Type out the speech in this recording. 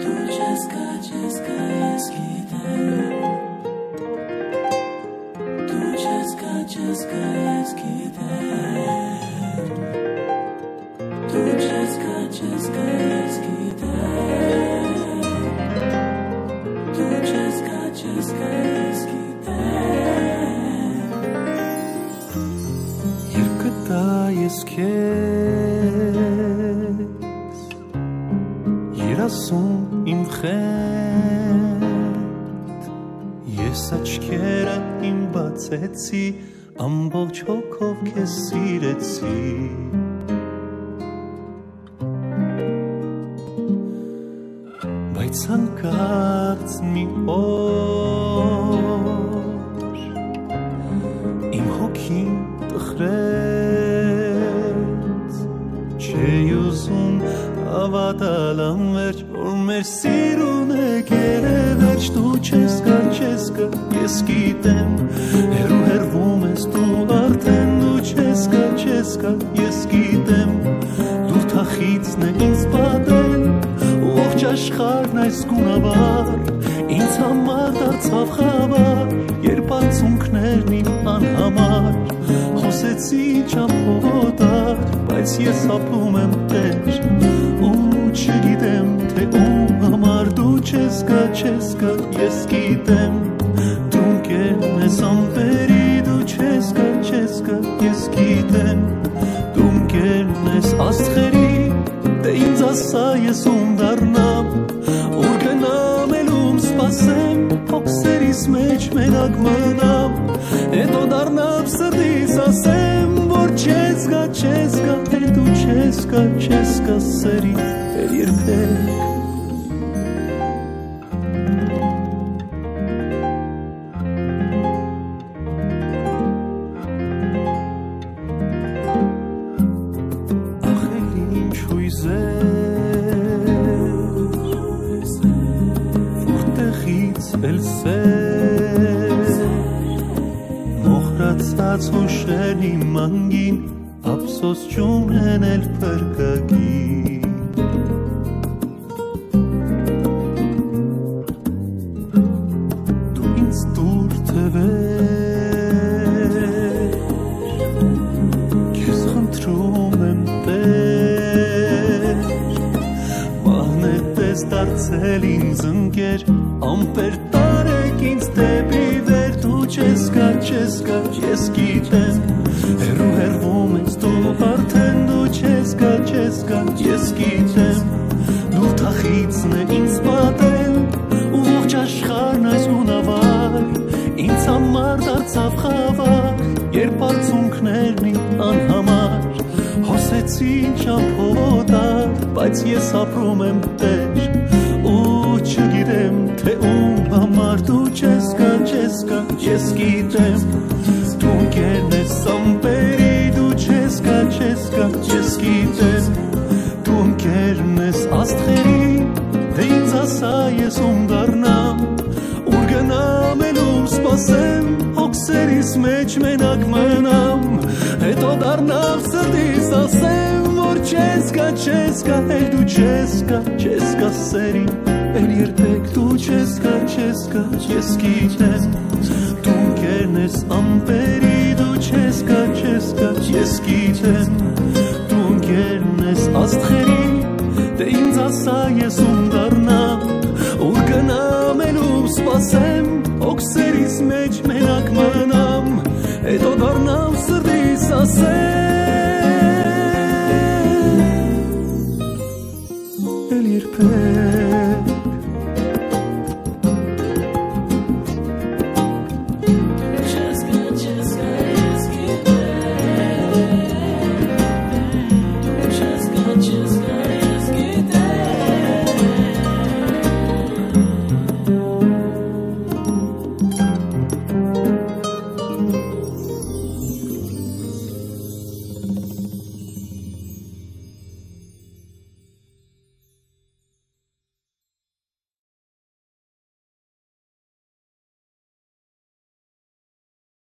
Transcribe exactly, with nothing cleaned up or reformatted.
ամբողջ հոգով քեզ սիրեցի բայց հանկարծ մի օր իմ հոգին տխրեց չէի ուզում հավատալ անվերջ որ մեր սիրունը գերեվերջ դու չես գա չես գա ես գիտեմ հեռու հեռվում ես դու արդեն դու չես գա չես գա ես գիտեմ դու թախիցն է ինձ պատել ողջ աշխարհն այս գունավոր ինձ համար դարձավ խավար երբ անցունքներն իմ անհամար խոսեցի ճամփորդար բայց ես ապրում եմ տեր ու չգիտեմ թե ում համար դու չես գա չես գա ես գիտեմ դու կերն ես ամպերի դու չես գա չես գա ես գիտեմ դու կերն ես աստղերի դե ինձ ասա ես ում դառնամ ուր գնամ էլ ում սպասեմ փոքսերիս մեջ մենակ մնամ հետո դառնամ սրտիս ասեմ որ չես գա չես գա էլ դու չես գա չես գա սերի էլ երբեք հուշերի մանգին ափսոս չունենել փրկագի դու ինձ դուր թվեր քեզ խնդրում եմ տեր մանետ ես դարձել ինձ ընկեր ամպեր տարեք ինձ դեպի վեր դու չես գա չես գա ես գիտեմ հեռու հեռվում ես դու արդեն դու չես գա չես գա ես գիտեմ դու թախիցն է ինձ պատել ու ողջ աշխարհն այս գունավոր ինձ համար դարձավ խավար երբ արցունքներն իմ անհամար հոսեցի ճամփորդար բայց ես ապրում եմ տեր ու չգիտեմ թե ում համար դու չես գա չես գա ես գիտեմ դու կերն ես ամպերի դու չես գա չես գա ես գիտեմ դու կերն ես աստղերի դե ինձ ասա ես ում դառնամ ուր գնամ էլ ում սպասեմ հոգսերիս մեջ մենակ մնամ հետո դառնամ սրտիս ասեմ որ չես գա չես գա էլ դու չես գա չես գա սերի էլ երբեք դու չես գա չես գա ես գիտեմ դու կերն ես ամպերի դու չես գա չես գա ես գիտեմ դու կերն ես աստղերի դե ինձ ասա ես ում դառնամ ուր գնամ էլ ում սպասեմ հոգսերիս մեջ մենակ մնամ հետո դառնամ սրտիս ասեմ